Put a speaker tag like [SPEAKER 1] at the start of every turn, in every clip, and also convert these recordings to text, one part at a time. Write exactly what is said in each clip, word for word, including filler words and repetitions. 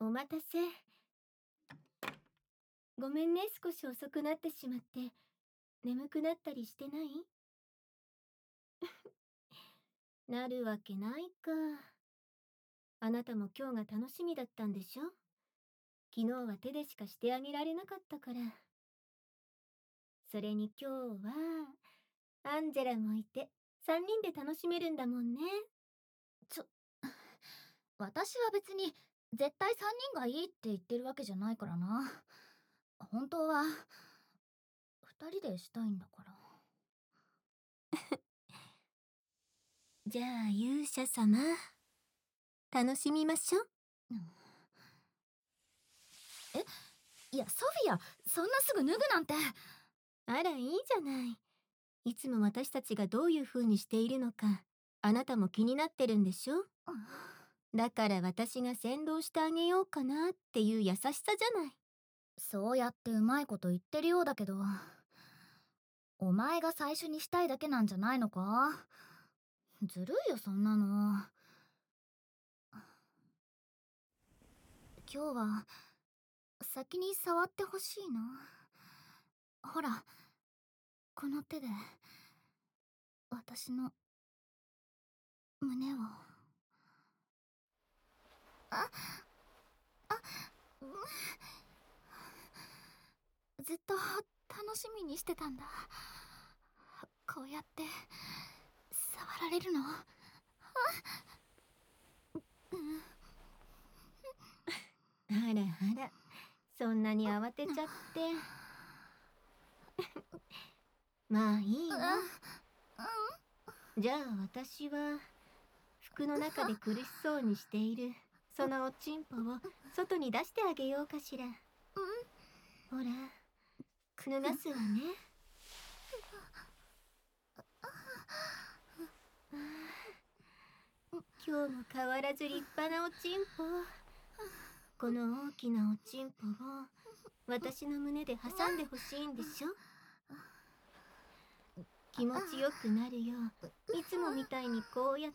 [SPEAKER 1] お待たせ。ごめんね、少し遅くなってしまって。眠くなったりしてない？なるわけないか。あなたも今日が楽しみだったんでしょ？昨日は手でしかしてあげられなかったから。それに今日は、アンジェラもいて、三人で楽しめるんだもんね。
[SPEAKER 2] ちょ、私は別に絶対三人がいいって言ってるわけじゃないからな。本当は二人でしたいんだから。
[SPEAKER 1] じゃあ勇者様、楽しみましょう。
[SPEAKER 2] うん、え、いやソフィア、そんなすぐ脱ぐなんて。
[SPEAKER 1] あら、いいじゃない。いつも私たちがどういう風にしているのか、あなたも気になってるんでしょ？だから私が先導してあげようかなっていう優しさじゃない。
[SPEAKER 2] そうやってうまいこと言ってるようだけど、お前が最初にしたいだけなんじゃないのか？ずるいよそんなの。今日は先に触ってほしいな。ほら、この手で私の胸を。ああ、うん、ずっと楽しみにしてたんだ。こうやって触られるの。あ、うん、
[SPEAKER 1] あらあら、そんなに慌てちゃって。まあいいわ。じゃあ私は、服の中で苦しそうにしている、そのおちんぽを外に出してあげようかしら。ほら、脱がすわね。今日も変わらず立派なおちんぽ。この大きなおちんぽを私の胸で挟んでほしいんでしょ？気持ちよくなるよう、いつもみたいにこうやって。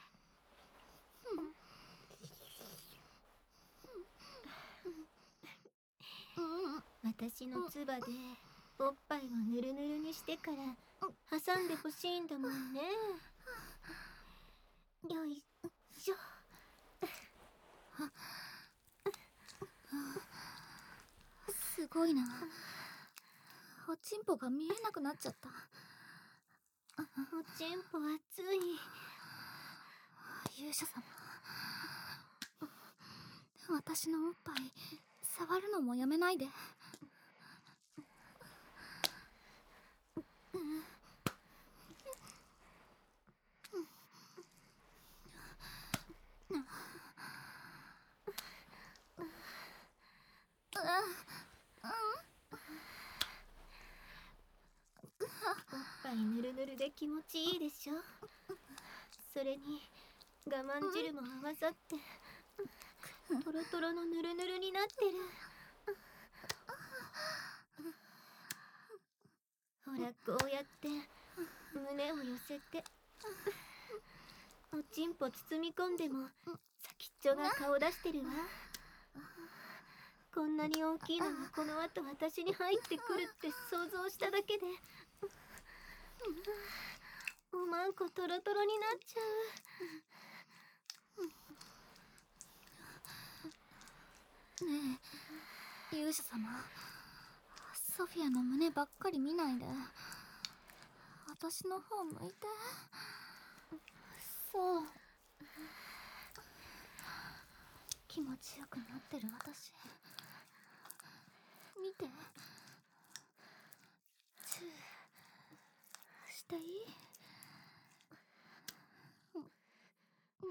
[SPEAKER 1] 私のつばでおっぱいをぬるぬるにしてから挟んでほしいんだもんね。よいしょ。
[SPEAKER 2] すごいな。おちんぽが見えなくなっちゃった。
[SPEAKER 1] おちんぽ熱い。
[SPEAKER 2] 勇者様、私のおっぱい触るのもやめないで。
[SPEAKER 1] おっぱいぬるぬるで気持ちいいでしょ？それに我慢汁も合わさってトロトロのぬるぬるになってる。ほら、こうやって胸を寄せておちんぽ包み込んでも先っちょが顔出してるわ。こんなに大きいのがこの後私に入ってくるって想像しただけでおまんこトロトロになっちゃ
[SPEAKER 2] う。ねえ勇者様、ソフィアの胸ばっかり見ないで私の方向いて。そう、気持ちよくなってる私見て。チューしていい？うん、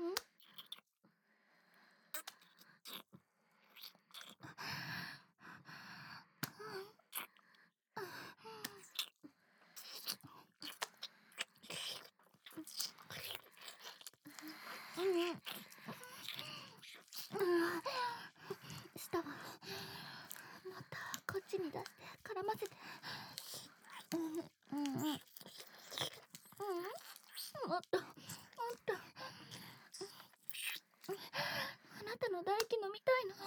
[SPEAKER 2] うん、舌はもっとこっちに出して絡ませて。うんうんうん、うん、もっともっと。あなたの唾液飲みたいの。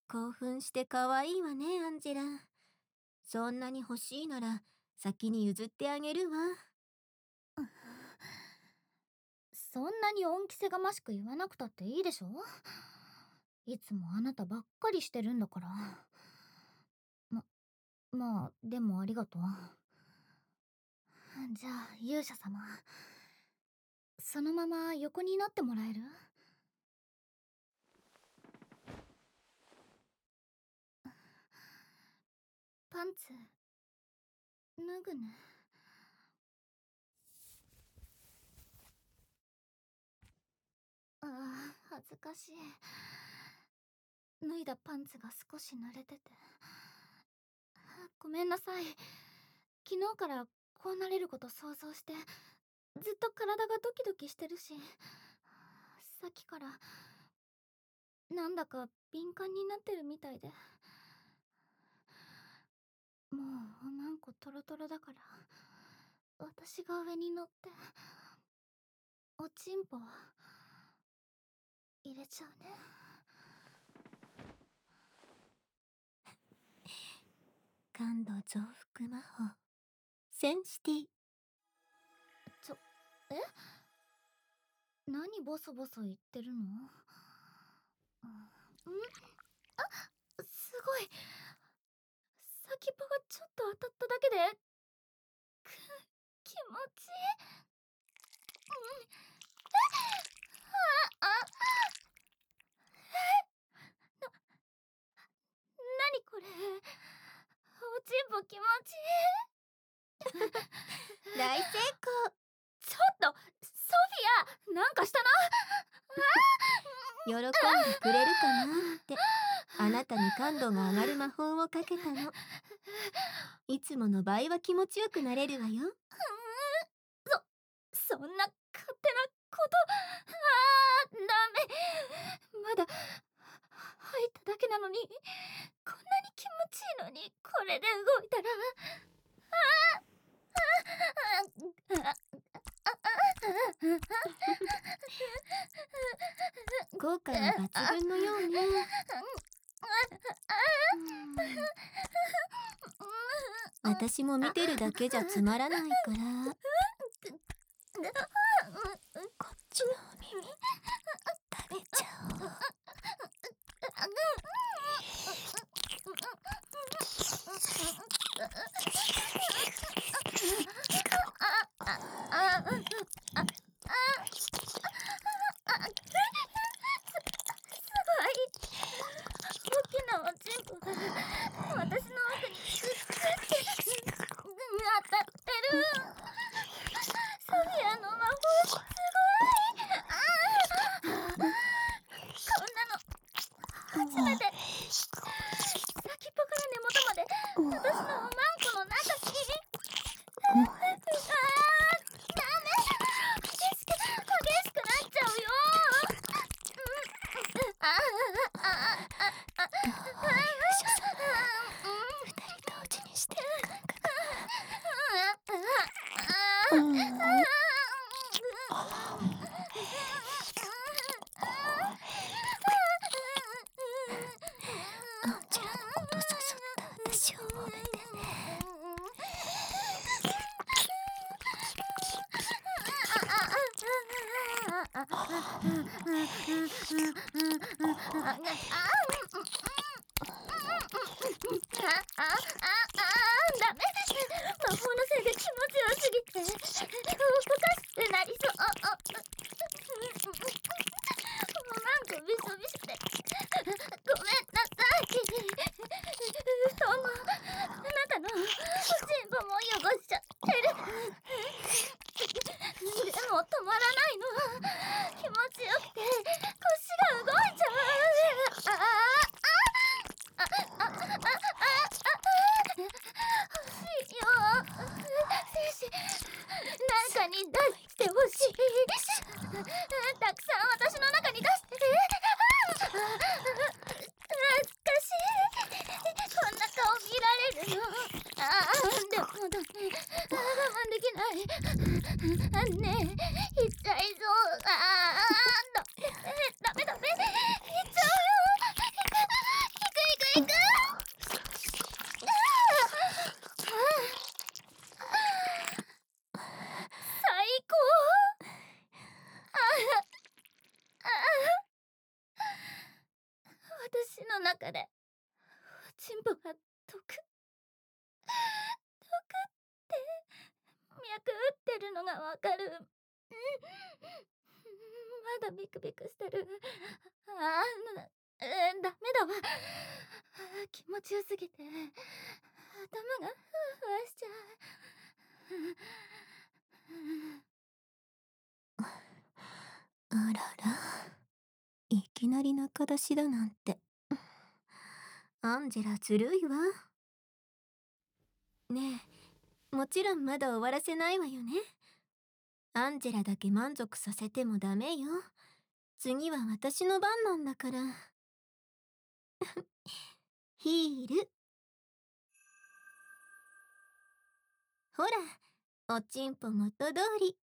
[SPEAKER 1] 興奮して可愛いわね、アンジェラ。そんなに欲しいなら先に譲ってあげるわ。
[SPEAKER 2] そんなに恩着せがましく言わなくたっていいでしょ。いつもあなたばっかりしてるんだから。ま、まあ、でもありがとう。じゃあ、勇者様。そのまま横になってもらえる？パンツ、脱ぐね。ああ、恥ずかしい。脱いだパンツが少し濡れてて。ごめんなさい。昨日からこうなれること想像して、ずっと体がドキドキしてるし、さっきからなんだか敏感になってるみたいで。もうおまんこトロトロだから、私が上に乗っておちんぽ入れちゃうね。
[SPEAKER 1] 感度増幅魔法センシティ。
[SPEAKER 2] ちょ、え？何ボソボソ言ってるの？うん、あ、すごい。先っぽがちょっと当たっただけで、く、気持ちいい。うん、あ、あ、え、な、なにこれ。おちんぽ気持ちいい。
[SPEAKER 1] 大成功。
[SPEAKER 2] ちょっとソフィア、なんかしたな。
[SPEAKER 1] 喜んでくれるかなってあなたに感度が上がる魔法をかけたの。いつもの倍は気持ちよくなれるわよ。
[SPEAKER 2] そ、そんな勝手なこと。あー、ダメ。まだ入っただけなのに、こんなに気持ちいいのに、これで動いたら、あー、あー、あー、
[SPEAKER 1] 効果が抜群のようね。私も見てるだけじゃつまらないからこっちのお耳食べちゃおう。
[SPEAKER 2] せいでチンポが毒毒って脈打ってるのがわかる。まだビクビクしてる。ああ、な、えー、ダメだわ。気持ちよすぎて頭がふわふわしちゃ
[SPEAKER 1] う。あらら、いきなり仲出しだなんて。アンジェラずるいわ。ねえ、もちろんまだ終わらせないわよね。アンジェラだけ満足させてもダメよ。次は私の番なんだから。ヒール。ほら、おちんぽ元通り。